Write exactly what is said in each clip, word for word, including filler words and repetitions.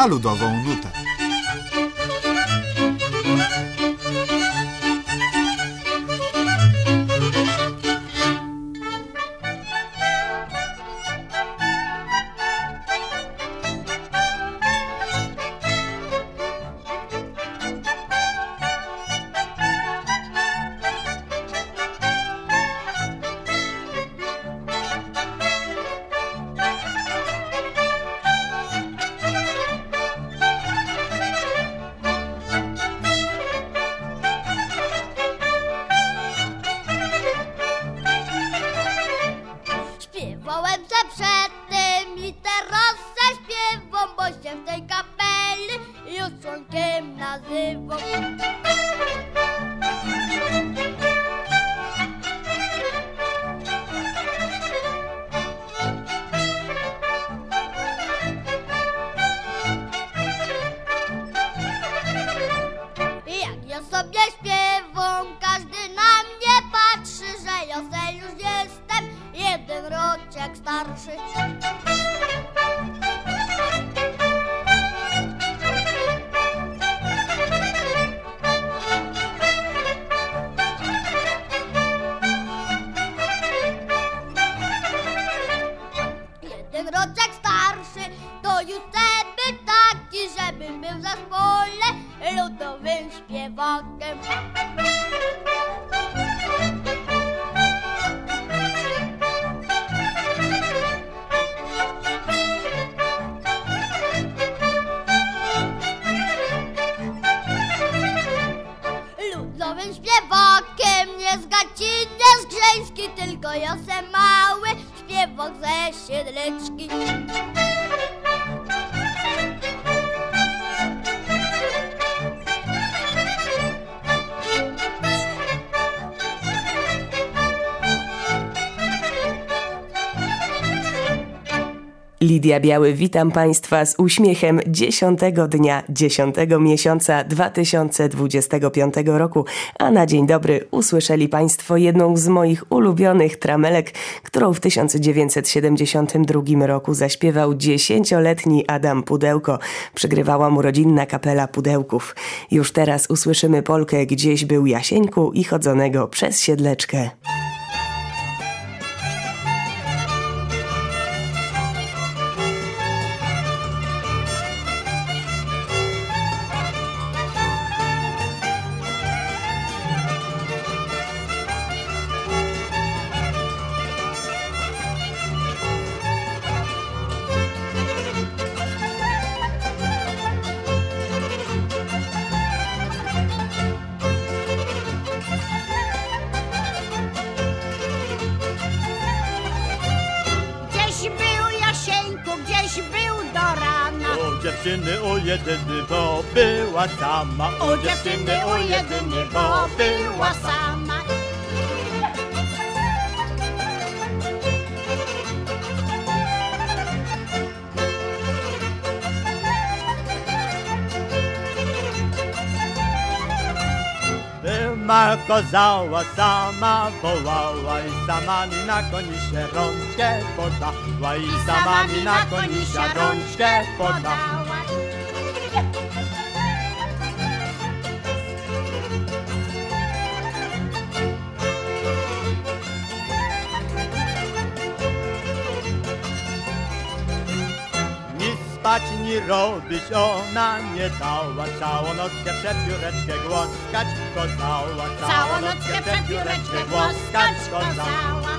na ludową nutę. Śpiewałem se przed tym i teraz se śpiewam, bo się w tej kapeli już członkiem nazywam. Jak ja sobie śpiewam, każdy na mnie patrzy, że ja se już jestem jeden roczek starszy. Jeden roczek starszy to już sobie taki, żebym był w zespole ludowym śpiewakiem. Ludowym śpiewakiem nie z Gaci, nie z Grzeński, tylko ja se mały śpiewak ze Siedleczki. Lidia Biały, witam Państwa z uśmiechem dziesiątego dnia, dziesiątego miesiąca dwa tysiące dwudziestego piątego roku, a na dzień dobry usłyszeli Państwo jedną z moich ulubionych tramelek, którą w tysiąc dziewięćset siedemdziesiątym drugim roku zaśpiewał dziesięcioletni Adam Pudełko. Przygrywała mu rodzinna kapela Pudełków. Już teraz usłyszymy polkę Gdzieś był Jasieńku i chodzonego przez Siedleczkę. Dziewczyny o jedyny, bo była sama. O dziewczyny o jedyny, bo była sama. Była kozała, sama wołała i sama mi na koni się rączkę podała. I sama mi na koni się rączkę podała. Spać ni robić ona nie dała, całą nockę przepióreczkę głaskać kozała, Całą nockę przepióreczkę głaskać kozała.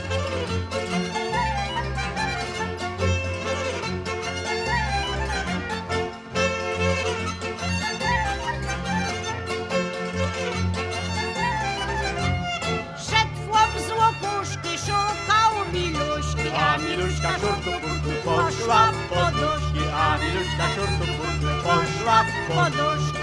Szedł chłop z łopuszki, szukał Miluśki, a Miluśka szurtu purtu poszła w poduszki, a Miluśka szurtu purtu poszła w poduszki.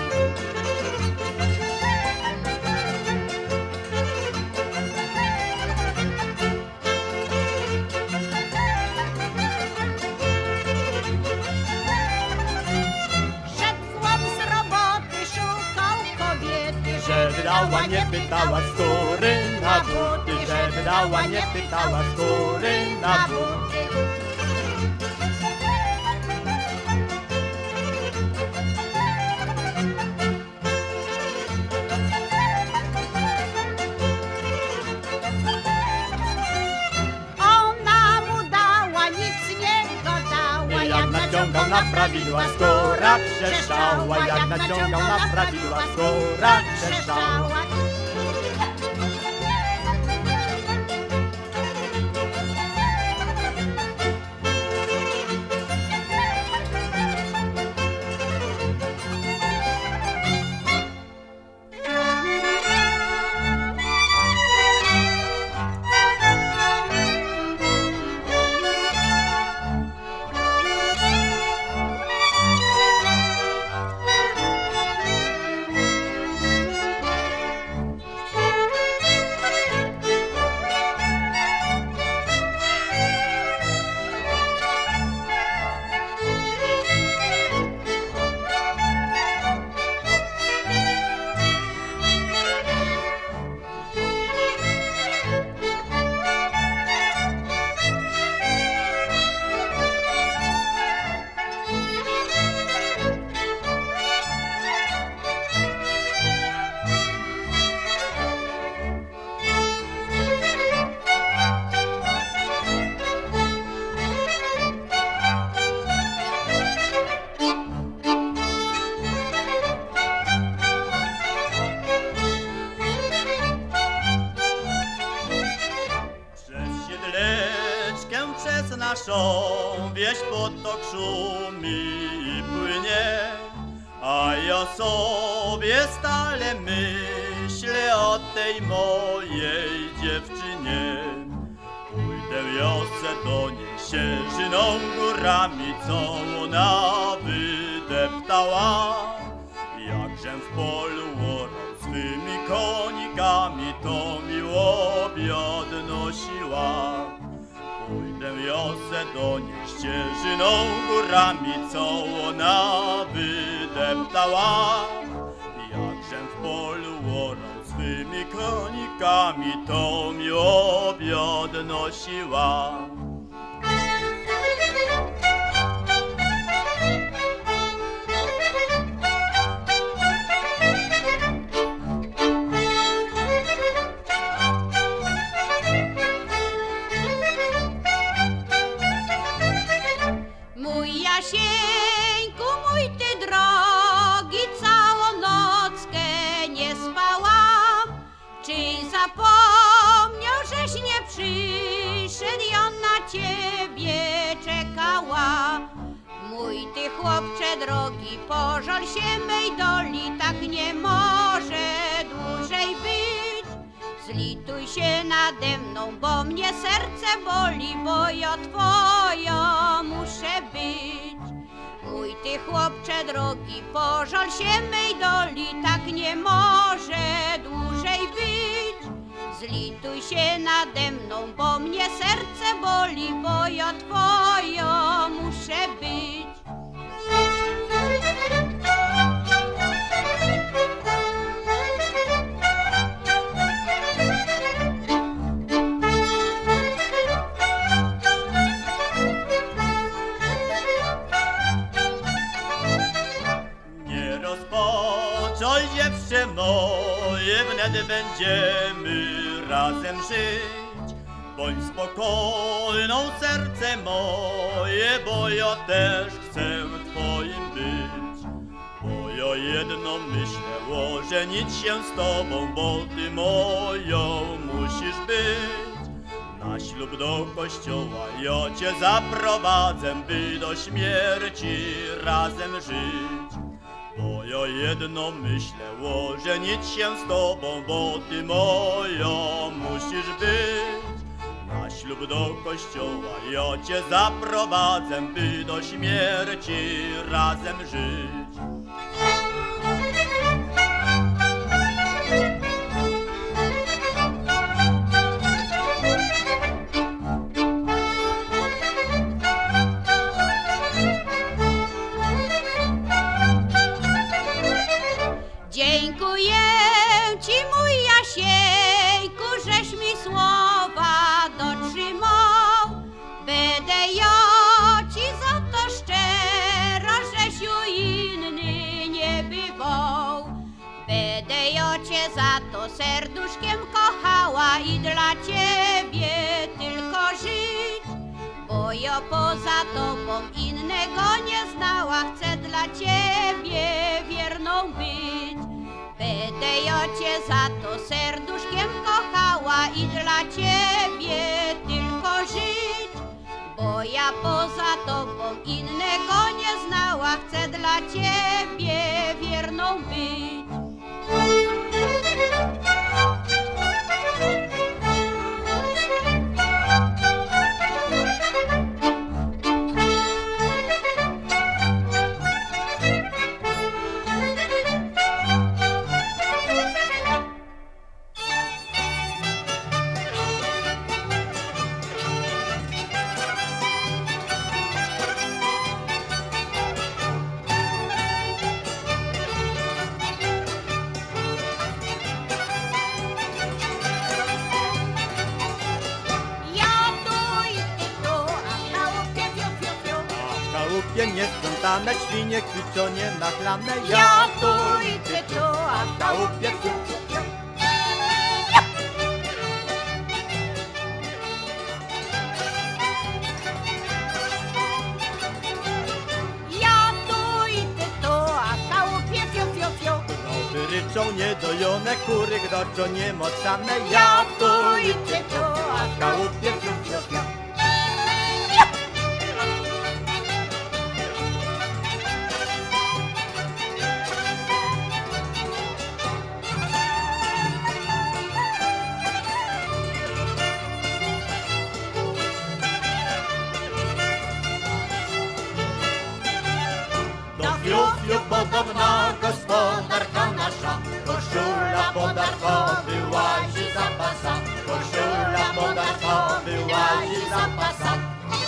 Szedł chłop z roboty, szukał kobiety, Żeby dała, nie pytała skóry na buty, żeby dała, nie pytała skóry na buty. naciągał na prawidła, skóra trzeszczała, jak naciągał na prawidła, skóra trzeszczała. Przez naszą wieś potok szumi i płynie, a ja sobie stale myślę o tej mojej dziewczynie. Pójdę wiosę do niej sierżyną górami, co ona wydeptała. Jakżem w polu orał swymi konikami, to mi łobiot nosiła. Pójdę wiosę do niej ścieżyną górami, co ona wydeptała. Jakżem w polu orał swymi konikami, to mi obiad nosiła. Jasieńku mój, ty drogi, całą nockę nie spałam. Czy zapomniał, żeś nie przyszedł i on na ciebie czekała? Mój ty chłopcze drogi, pożal się mej doli, tak nie może dłużej być. Zlituj się nade mną, bo mnie serce boli, bo ja twoją muszę być. Mój ty chłopcze drogi, pożal się mej doli, tak nie może dłużej być. Zlituj się nade mną, bo mnie serce boli, bo ja twoją muszę być. Rozpocząj, dziewczę moje, wnet będziemy razem żyć. Bądź spokojną, serce moje, bo ja też chcę twoim być. Bo ja jedno myślę, ożenić się z tobą, bo ty moją musisz być. Na ślub do kościoła ja cię zaprowadzę, by do śmierci razem żyć. Bo ja jedno myślę, ożenić się z tobą, bo ty moją musisz być. Na ślub do kościoła ja cię zaprowadzę, by do śmierci razem żyć. Dziękuję ci, mój Jasieńku, żeś mi słowa dotrzymał. Będę ja ci za to szczera, żeś ju inny nie bywał. Będę ja cię za to serduszkiem kochała i dla ciebie tylko żyć. Bo ja ja poza tobą innego nie znała. Chcę dla ciebie wierną być. Będę ja cię za to serduszkiem kochała i dla ciebie tylko żyć. Bo ja poza tobą innego nie znała. Chcę dla ciebie wierną być. Niesprzątane, świnie kwiczą nienachlane. Ja tu i ty tu, a w chałupie fiu, fiu, fiu. Ja tu i ty tu, a w chałupie fiu, fiu, fiu. Krowy ryczą niedojone, kury groczą niemoczane. Ja tu i ty tu, a w chałupie fiu, fiu, fiu. Podobna gospodarka nasza, koszula podarko wyłazi za pasa, koszula podarko wyłazi za pasa.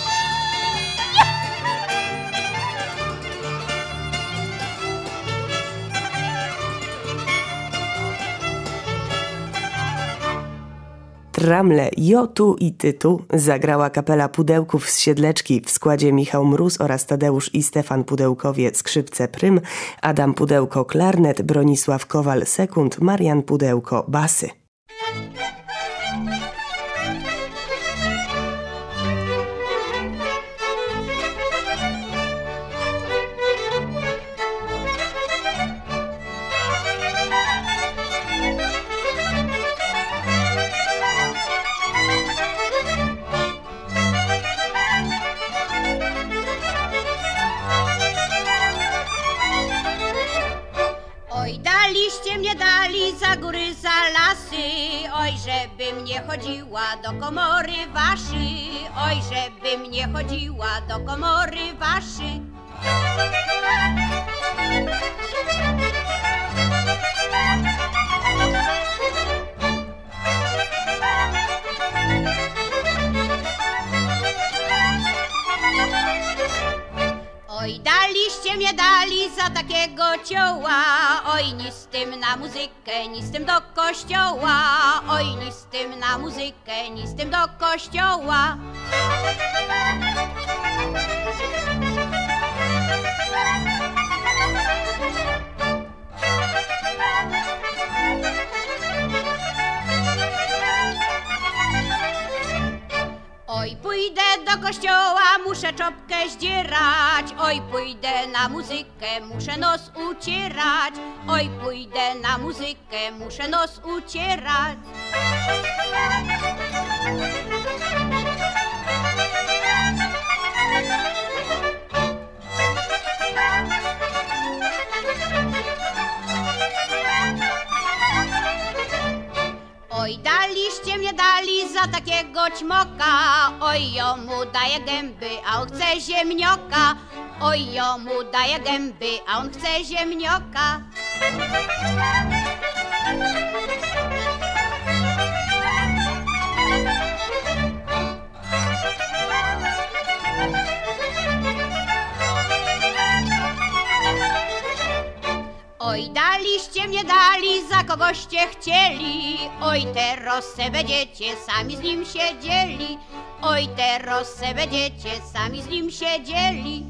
Tramle Jo tu i ty tu zagrała kapela Pudełków z Siedleczki w składzie Michał Mróz oraz Tadeusz i Stefan Pudełkowie skrzypce prym, Adam Pudełko klarnet, Bronisław Kowal sekund, Marian Pudełko basy. Daliście mnie dali za góry, za lasy, oj, żebym nie chodziła do komory waszej, oj, żebym nie chodziła do komory waszej. Oj, daliście mnie dali za takiego cioła, oj, ni z tym na muzykę, ni z tym do kościoła, oj, ni z tym na muzykę, ni z tym do kościoła. Oj, pójdę do kościoła, muszę czopkę zdzierać. Oj, pójdę na muzykę, muszę nos ucierać. Oj, pójdę na muzykę, muszę nos ucierać. Oj, daliście mnie dali za takiego ćmoka, oj, jomu daje gęby, a on chce ziemnioka. Oj, jomu daje gęby, a on chce ziemnioka. Oj, daliście mnie dali, za kogoście chcieli. Oj, teraz se będziecie sami z nim siedzieli. Oj, teraz se będziecie sami z nim siedzieli.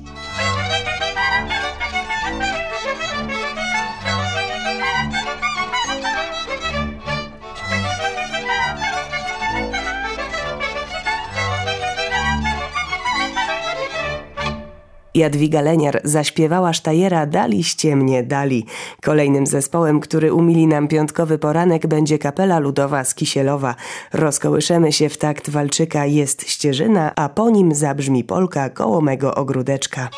Jadwiga Leniar zaśpiewała sztajera Daliście mnie dali. Kolejnym zespołem, który umili nam piątkowy poranek, będzie kapela ludowa z Kisielowa. Rozkołyszemy się w takt walczyka Jest ścieżyna, a po nim zabrzmi polka Koło mego ogródeczka.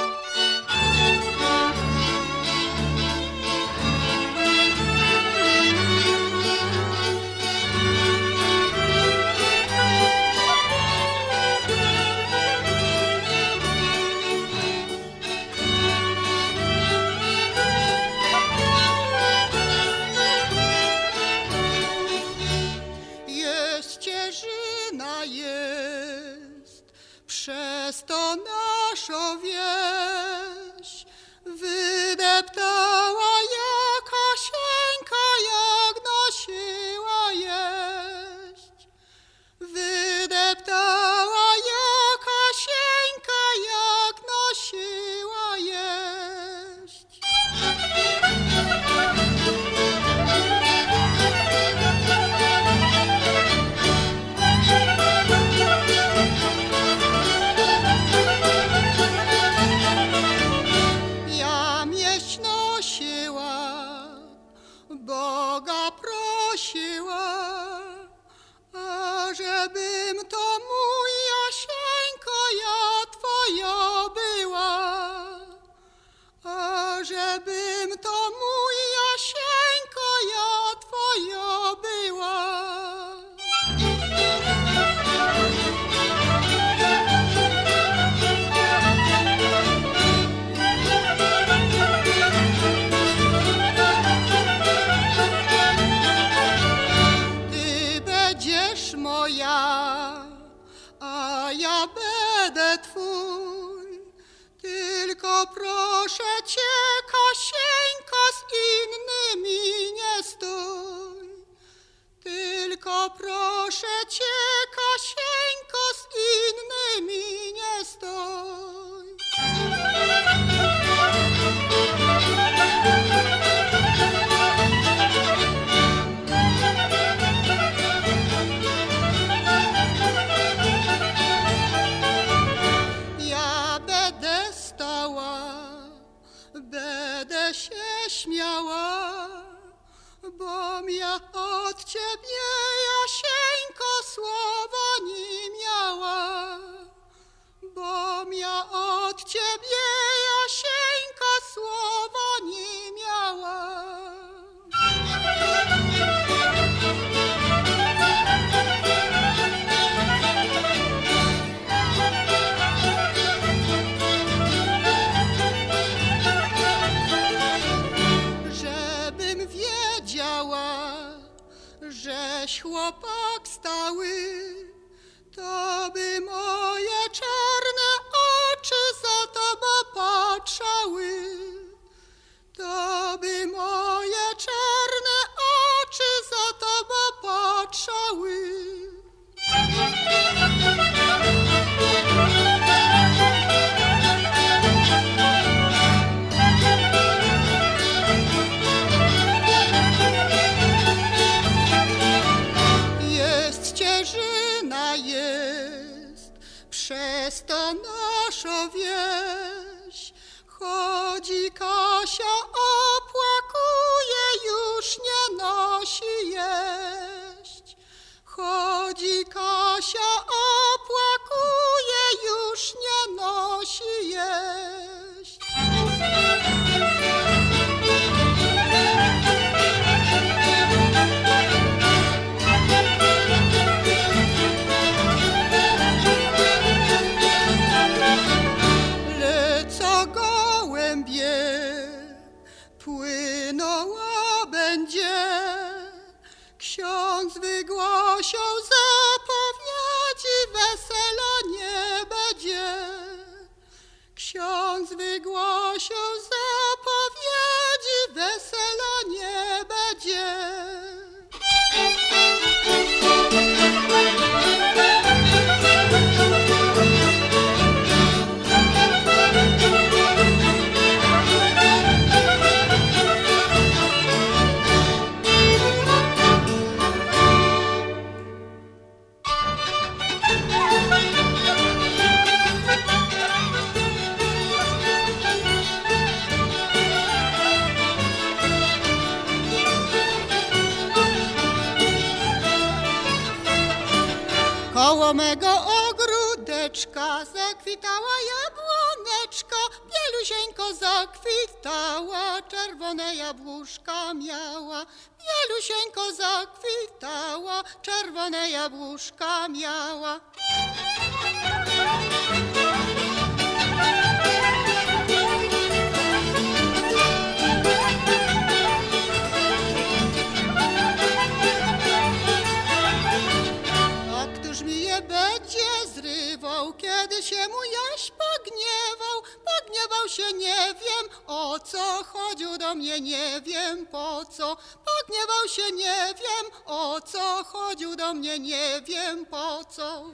Przez to naszą wieś wydeptała Jakasieńka, jak nosiła jeść. Wydeptała Jakasieńka, jak nosiła jeść. Boga prosiła, ażebym to mój Jasieńko, ja twoja była, ażebym to mój Jasieńko, ja twoja była. A ja będę twój, tylko proszę cię, Kasieńko, z innymi nie stój. Tylko proszę cię, Kasieńko, z innymi nie stój. Będę się śmiała, bom ja od ciebie, Jasieńko, słowa nie miała. Bom ja od ciebie, Jasieńko, słowa nie miała. Żeś chłopak stały, to by moje czarne oczy za tobą patrzały. To by moje czarne oczy za tobą patrzały. Przez to naszą wieś chodzi Kasia, opłakuje, już nie nosi jeść. Chodzi Kasia, opłakuje, już nie nosi jeść. Płynęła będzie, ksiądz wygłosił zapowiedzi, wesela nie będzie. Ksiądz wygłosił zapowiedzi, wesela nie będzie. Koło mego ogródeczka zakwitała jabłoneczka, bielusieńko zakwitała, czerwone jabłuszka miała. Bielusieńko zakwitała, czerwone jabłuszka miała. Będzie zrywał, kiedy się mu Jaś pogniewał. Pogniewał się, nie wiem o co, chodził do mnie, nie wiem po co. Pogniewał się, nie wiem o co, chodził do mnie, nie wiem po co.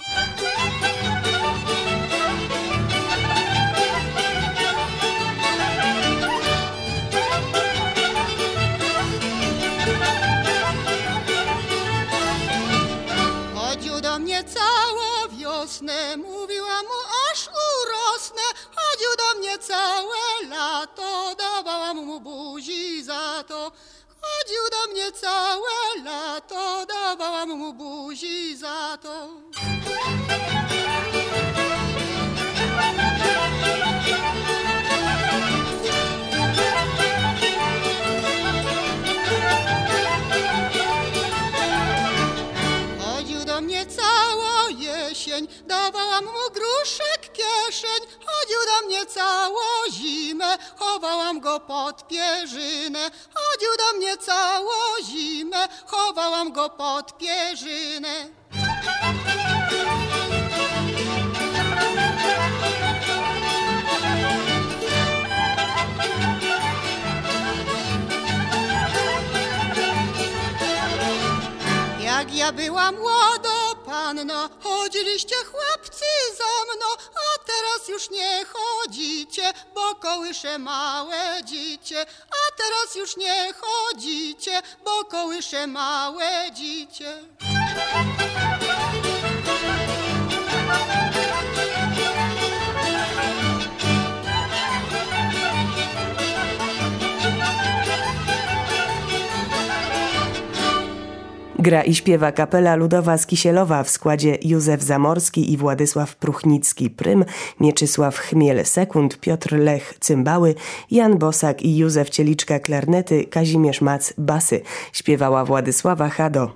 Chodził do mnie całą wiosnę, mówiła mu aż urosnę. Chodził do mnie całe lato, dawałam mu buzi za to. Chodził do mnie całe lato, dawałam mu buzi za to. Całą jesień dawałam mu gruszek kieszeń. Chodził do mnie całą zimę, chowałam go pod pierzynę. Chodził do mnie całą zimę, chowałam go pod pierzynę. Jak ja była młoda panno, chodziliście chłopcy za mną, a teraz już nie chodzicie, bo kołysze małe dzicie. A teraz już nie chodzicie, bo kołysze małe dzicie. Gra i śpiewa kapela ludowa z Kisielowa w składzie Józef Zamorski i Władysław Pruchnicki prym, Mieczysław Chmiel sekund, Piotr Lech cymbały, Jan Bosak i Józef Cieliczka klarnety, Kazimierz Mac basy. Śpiewała Władysława Hado.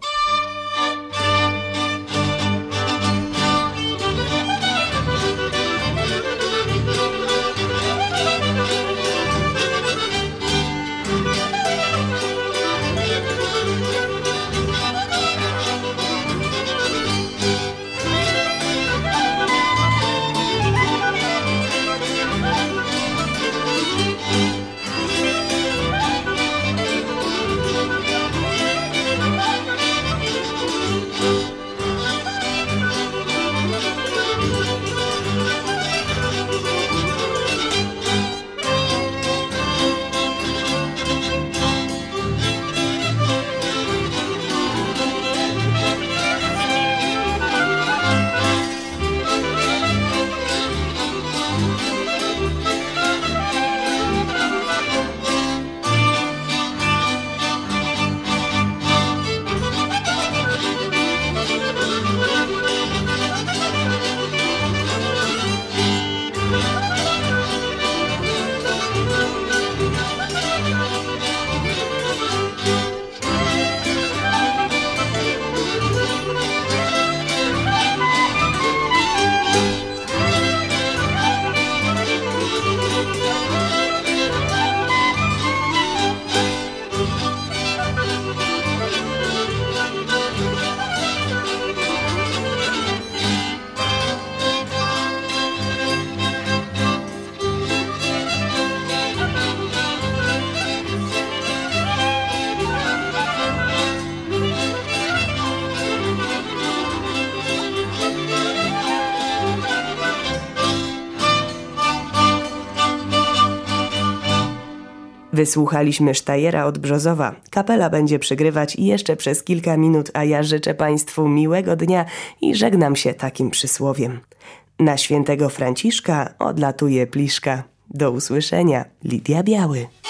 Wysłuchaliśmy Sztajera od Brzozowa. Kapela będzie przygrywać jeszcze przez kilka minut, a ja życzę Państwu miłego dnia i żegnam się takim przysłowiem. Na świętego Franciszka odlatuje pliszka. Do usłyszenia. Lidia Biały.